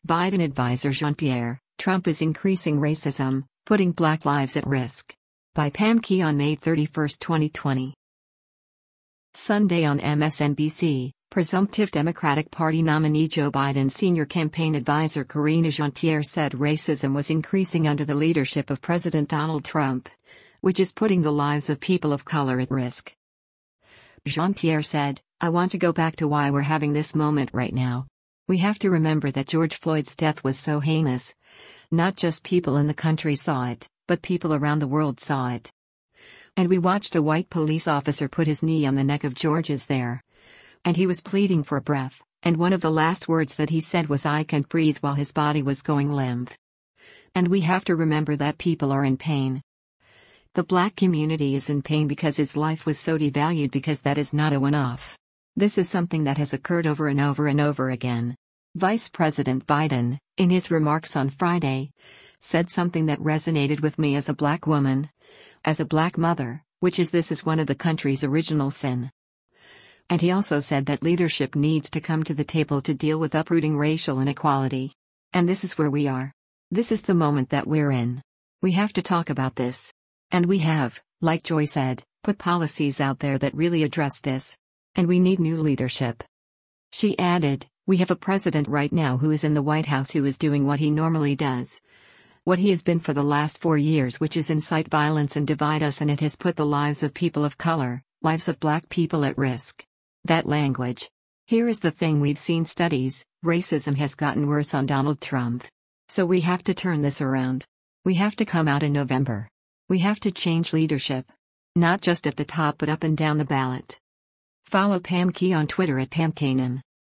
Biden advisor Jean-Pierre, Trump is increasing racism, putting Black lives at risk. By Pam Key on May 31, 2020. Sunday on MSNBC, presumptive Democratic Party nominee Joe Biden's senior campaign advisor Karine Jean-Pierre said racism was increasing under the leadership of President Donald Trump, which is putting the lives of people of color at risk. Jean-Pierre said, "I want to go back to why we're having this moment right now. We have to remember that George Floyd's death was so heinous. Not just people in the country saw it, but people around the world saw it. And we watched a white police officer put his knee on the neck of George's there. And he was pleading for breath, and one of the last words that he said was 'I can't breathe' while his body was going limp. And we have to remember that people are in pain. The Black community is in pain because his life was so devalued, because that is not a one-off. This is something that has occurred over and over and over again." Vice President Biden, in his remarks on Friday, said something that resonated with me as a Black woman, as a Black mother, which is this is one of the country's original sin. And he also said that leadership needs to come to the table to deal with uprooting racial inequality. And this is where we are. This is the moment that we're in. We have to talk about this. And we have, like Joy said, put policies out there that really address this. And we need new leadership. She added, "We have a president right now who is in the White House who is doing what he normally does. What he has been for the last 4 years, which is incite violence and divide us, and it has put the lives of people of color, lives of Black people at risk." That language. Here is the thing, we've seen studies, racism has gotten worse on Donald Trump. So we have to turn this around. We have to come out in November. We have to change leadership. Not just at the top but up and down the ballot. Follow Pam Key on Twitter at PamKanan.